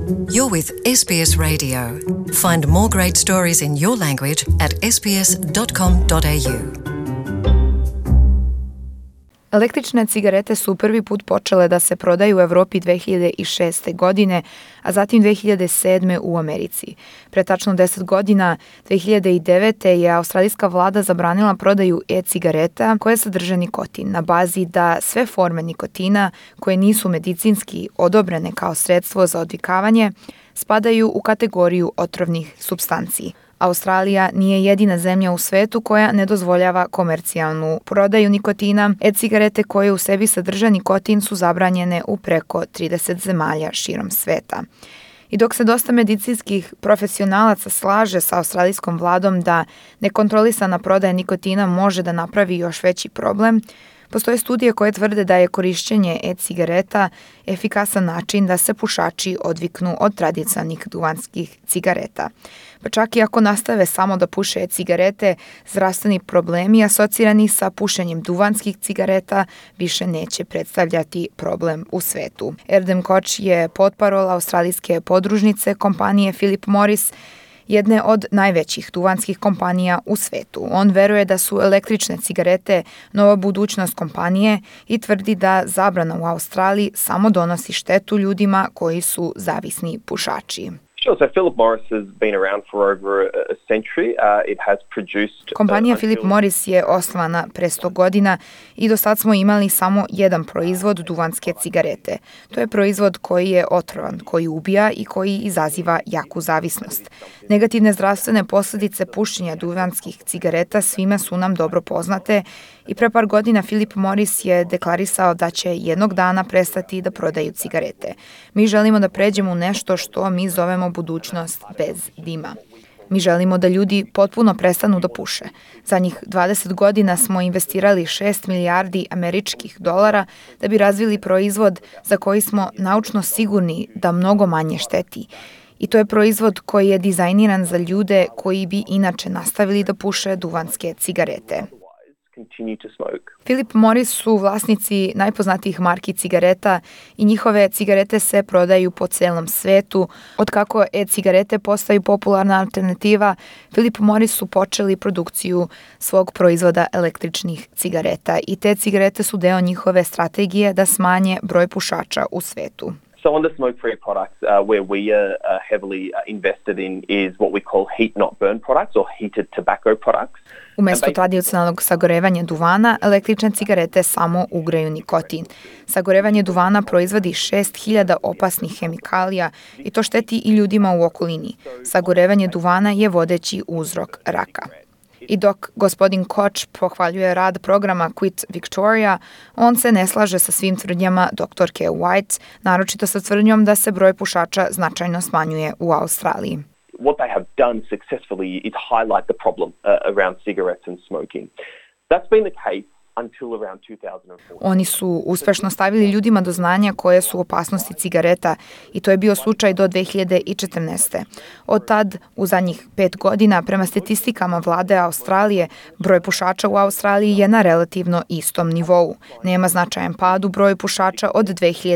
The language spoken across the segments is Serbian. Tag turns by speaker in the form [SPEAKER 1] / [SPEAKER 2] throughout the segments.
[SPEAKER 1] You're with SBS Radio. Find more great stories in your language at sbs.com.au.
[SPEAKER 2] Električne cigarete su prvi put počele da se prodaju u Evropi 2006. godine, a zatim 2007. u Americi. Pre tačno 10 godina, 2009. je australijska vlada zabranila prodaju e-cigareta koje sadrže nikotin na bazi da sve forme nikotina koje nisu medicinski odobrene kao sredstvo za odvikavanje spadaju u kategoriju otrovnih supstanci. Australija nije jedina zemlja u svetu koja ne dozvoljava komercijalnu prodaju nikotina. E-cigarete koje u sebi sadrže nikotin su zabranjene u preko 30 zemalja širom sveta. I dok se dosta medicinskih profesionalaca slaže sa australijskom vladom da nekontrolisana prodaja nikotina može da napravi još veći problem, postoje studije koje tvrde da je korišćenje e-cigareta efikasan način da se pušači odviknu od tradicionalnih duvanskih cigareta. Pa čak i ako nastave samo da puše e-cigarete, zdravstveni problemi asocirani sa pušenjem duvanskih cigareta više neće predstavljati problem u svetu. Erdem Koch je potparol australijske podružnice kompanije Philip Morris, jedne od najvećih duvanskih kompanija u svetu. On veruje da su električne cigarete nova budućnost kompanije i tvrdi da zabrana u Australiji samo donosi štetu ljudima koji su zavisni pušači.
[SPEAKER 3] Sure. So Philip Morris has been around for over a century. It has produced...
[SPEAKER 2] Kompanija Philip Morris je osnovana pre 100 godina i do sad smo imali samo jedan proizvod, duvanske cigarete. To je proizvod koji je otrovan, koji ubija i koji izaziva jaku zavisnost. Negativne zdravstvene posljedice pušenja duvanskih cigareta svima su nam dobro poznate i pre par godina Philip Morris je deklarisao da će jednog dana prestati da prodaju cigarete. Mi želimo da pređemo u nešto što mi zovemo budućnost bez dima. Mi želimo da ljudi potpuno prestanu da puše. Za njih 20 godina smo investirali 6 milijardi američkih dolara da bi razvili proizvod za koji smo naučno sigurni da mnogo manje šteti. I to je proizvod koji je dizajniran za ljude koji bi inače nastavili da puše duvanske cigarete. Philip Morris su vlasnici najpoznatijih marki cigareta i njihove cigarete se prodaju po celom svetu. Od kako e-cigarete postaju popularna alternativa, Philip Morris su počeli produkciju svog proizvoda električnih cigareta i te cigarete su deo njihove strategije da smanje broj pušača u svetu.
[SPEAKER 3] So on the smoke-free products, where we are heavily invested in is what we call heat not burn products or heated tobacco products.
[SPEAKER 2] Umesto tradicionalnog sagorevanja duvana, električne cigarete samo ugreju nikotin. Sagorevanje duvana proizvodi 6000 opasnih hemikalija i to šteti i ljudima u okolini. Sagorevanje duvana je vodeći uzrok raka. I dok gospodin Koch pohvaljuje rad programa Quit Victoria, on se ne slaže sa svim tvrdnjama doktorke White, naročito sa tvrdnjom da se broj pušača značajno smanjuje u Australiji.
[SPEAKER 3] What they have done successfully is highlight the problem around cigarettes and smoking. That's been the case until around 2004.
[SPEAKER 2] Oni su uspešno stavili ljudima do znanja koje su opasnosti cigareta i to je bio slučaj do 2014. Od tad, u zadnjih 5 godina, prema statistikama vlade Australije, broj pušača u Australiji je na relativno istom nivou. Nema značajan pad u broju pušača od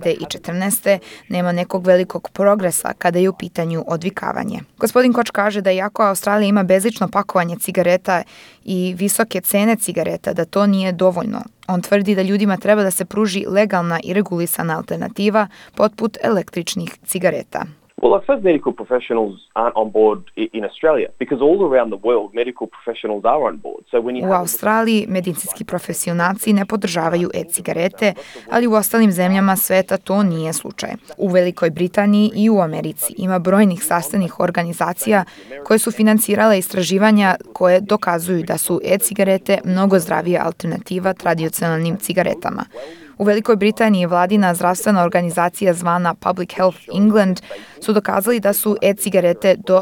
[SPEAKER 2] 2014. Nema nekog velikog progresa kada je u pitanju odvikavanje. Gospodin Koch kaže da iako Australija ima bezično pakovanje cigareta i visoke cene cigareta, da to nije dovoljno. On tvrdi da ljudima treba da se pruži legalna i regulisana alternativa poput električnih cigareta.
[SPEAKER 3] Well, at first, medical professionals aren't on board in Australia because all around the world, medical professionals are on board. So when you
[SPEAKER 2] U Australiji medicinski profesionalci ne podržavaju e-cigarete, ali u ostalim zemljama sveta to nije slučaj. U Velikoj Britaniji i u Americi ima brojnih sastavnih organizacija koje su financirale istraživanja koje dokazuju da su e-cigarete mnogo zdravija alternativa tradicionalnim cigaretama. U Velikoj Britaniji vladina zdravstvena organizacija zvana Public Health England su dokazali da su e-cigarete do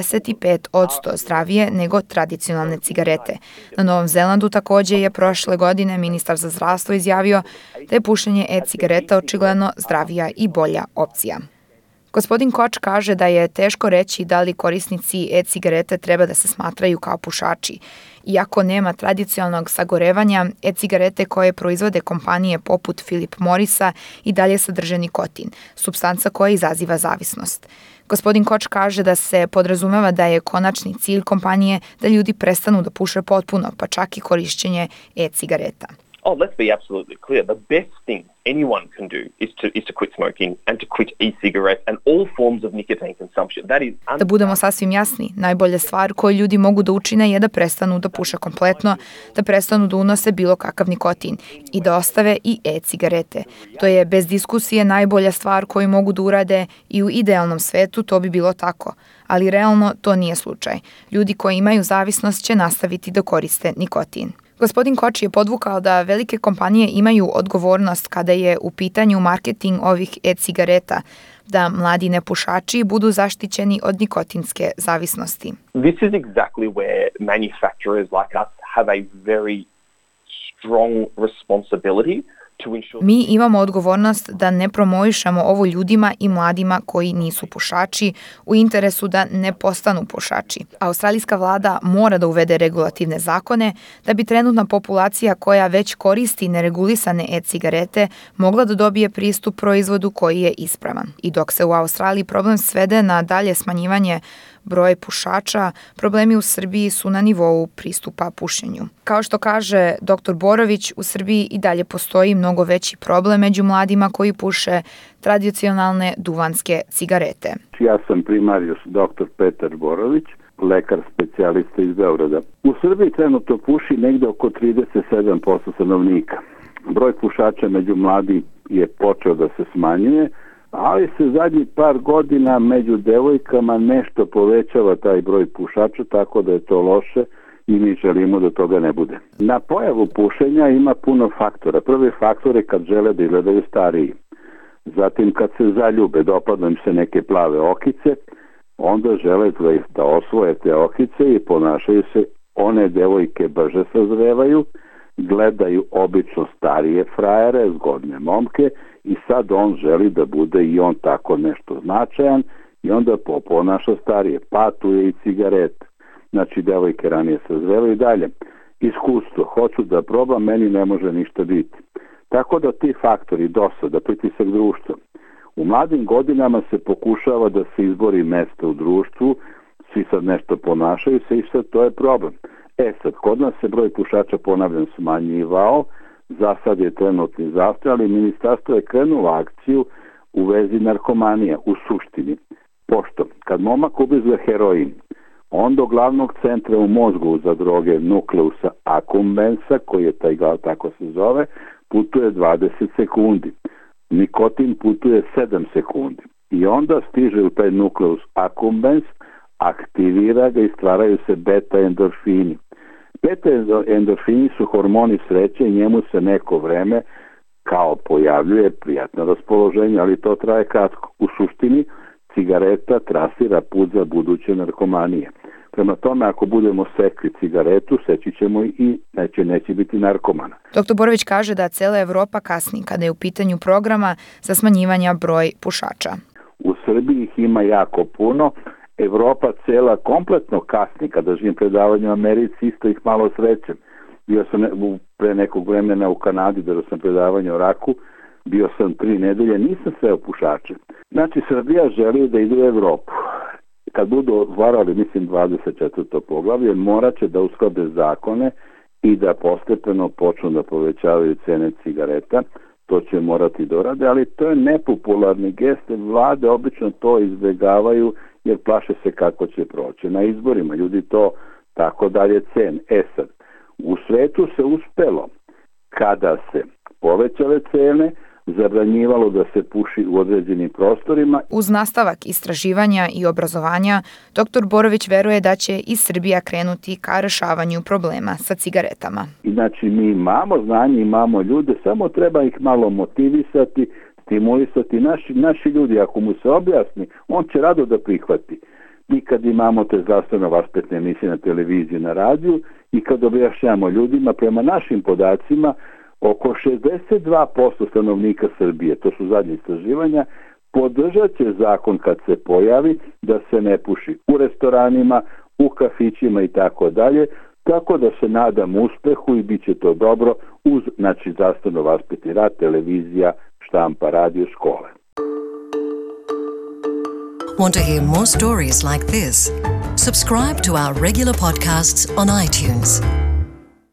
[SPEAKER 2] 95% zdravije nego tradicionalne cigarete. Na Novom Zelandu takođe je prošle godine ministar za zdravstvo izjavio da je pušenje e-cigareta očigledno zdravija i bolja opcija. Gospodin Koč kaže da je teško reći da li korisnici e-cigarete treba da se smatraju kao pušači. Iako nema tradicionalnog sagorevanja, e-cigarete koje proizvode kompanije poput Philip Morrisa i dalje sadrže nikotin, supstanca koja izaziva zavisnost. Gospodin Koč kaže da se podrazumeva da je konačni cilj kompanije da ljudi prestanu da puše potpuno, pa čak i korišćenje e-cigareta.
[SPEAKER 3] Let's be absolutely clear. The best thing anyone can do is to quit smoking and to quit e-cigarettes and all forms of nicotine consumption.
[SPEAKER 2] Da budemo sasvim jasni, najbolja stvar koju ljudi mogu da učine je da prestanu da puše kompletno, da prestanu da unose bilo kakav nikotin i da ostave i e-cigarete. To je bez diskusije najbolja stvar koju mogu da urade i u idealnom svetu to bi bilo tako, ali realno to nije slučaj. Ljudi koji imaju zavisnost će nastaviti da koriste nikotin. Gospodin Koč je podvukao da velike kompanije imaju odgovornost kada je u pitanju marketing ovih e-cigareta, da mladi nepušači budu zaštićeni od nikotinske zavisnosti.
[SPEAKER 3] This is exactly where manufacturers like us have a very strong responsibility.
[SPEAKER 2] Mi imamo odgovornost da ne promovišemo ovo ljudima i mladima koji nisu pušači u interesu da ne postanu pušači. Australijska vlada mora da uvede regulativne zakone da bi trenutna populacija koja već koristi neregulisane e-cigarete mogla da dobije pristup proizvodu koji je ispravan. I dok se u Australiji problem svede na dalje smanjivanje broja pušača, problemi u Srbiji su na nivou pristupa pušenju. Kao što kaže dr. Borović, u Srbiji i dalje postoji mnogo veći problem među mladima koji puše tradicionalne duvanske cigarete.
[SPEAKER 4] Ja sam primarijus dr. Petar Borović, lekar specijalista iz Beograda. U Srbiji trenutno puši negde oko 37% stanovnika. Broj pušača među mladi je počeo da se smanjuje, ali se zadnjih par godina među devojkama nešto povećava taj broj pušača, tako da je to loše i mi želimo da toga ne bude. Na pojavu pušenja ima puno faktora. Prvi faktor je kad žele da izgledaju stariji. Zatim kad se zaljube, dopadnu im se neke plave okice, onda žele da osvoje te okice i ponašaju se, one devojke brže sazrevaju, gledaju obično starije frajere, zgodne momke i sad on želi da bude i on tako nešto značajan i onda ponaša starije. Pa tu je i cigaret. Znači devojke ranije sazrevaju i dalje. Iskustvo, hoću da probam, meni ne može ništa biti. Tako da ti faktori, dosada, pritisak društva. U mladim godinama se pokušava da se izbori mesto u društvu, svi sad nešto ponašaju se i sad to je problem. Sad, kod nas se broj pušača, ponavljam, smanjivao, za sad je trenutni zastoj, ali ministarstvo je krenulo akciju u vezi narkomanija, u suštini. Pošto, kad momak ubizuje heroin, on do glavnog centra u mozgu za droge nukleusa accumbens-a, koji je taj, tako se zove, putuje 20 sekundi. Nikotin putuje 7 sekundi. I onda stiže u taj nukleus accumbens, aktivira ga i stvaraju se beta endorfini. Beta endorfini su hormoni sreće i njemu se neko vreme kao pojavljuje prijatno raspoloženje, ali to traje kratko. U suštini cigareta trasira put za buduće narkomanije. Prema tome, ako budemo sekli cigaretu, seći ćemo i neće biti narkomana.
[SPEAKER 2] Dr. Borović kaže da cela Evropa kasni kada je u pitanju programa za smanjivanja broj pušača.
[SPEAKER 4] U Srbiji ih ima jako puno. Evropa cela kompletno kasni. Kada živim predavanje u Americi, isto ih malo srećem. Bio sam pre nekog vremena u Kanadi, da sam predavanje o raku, bio sam 3 nedelje, nisam sreo pušače. Znači, Srbija želi da ide u Evropu. Kad budu otvarali, mislim, 24. poglavlje, morat će da usklade zakone i da postepeno počnu da povećavaju cene cigareta. To će morati dorade, ali to je nepopularni gest. Vlade obično to izbegavaju jer plaše se kako će proći. Na izborima ljudi to tako dalje cen. Sad, u svetu se uspelo kada se povećale cene, zabranjivalo da se puši u određenim prostorima.
[SPEAKER 2] Uz nastavak istraživanja i obrazovanja, dr. Borović veruje da će i Srbija krenuti ka rešavanju problema sa cigaretama.
[SPEAKER 4] Znači, mi imamo znanje, imamo ljude, samo treba ih malo motivisati, stimulisati. Naši ljudi, ako mu se objasni, on će rado da prihvati. Mi kad imamo te zdravstveno vaspitne emisije na televiziji, na radiju i kad objašnjamo ljudima, prema našim podacima, oko 62% stanovnika Srbije, to su zadnje istraživanja, Podržat će zakon kad se pojavi da se ne puši u restoranima, u kafićima i tako dalje, tako da se nadam uspehu i bit će to dobro uz zdravstveno vaspitni rad, televizija, štampa, radio, škole.
[SPEAKER 1] Want to hear more stories like this? Subscribe to our regular podcasts on iTunes.